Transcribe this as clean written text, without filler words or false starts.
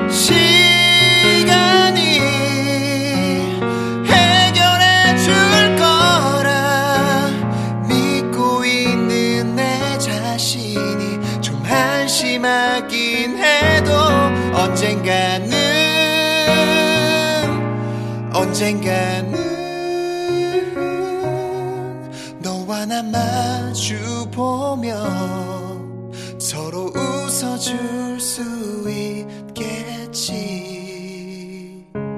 시간이 해결해 줄 거라 믿고 있는 내 자신이 좀 한심하긴 해도 언젠가는 너와 나 마주보며 서로 웃어줄 수 있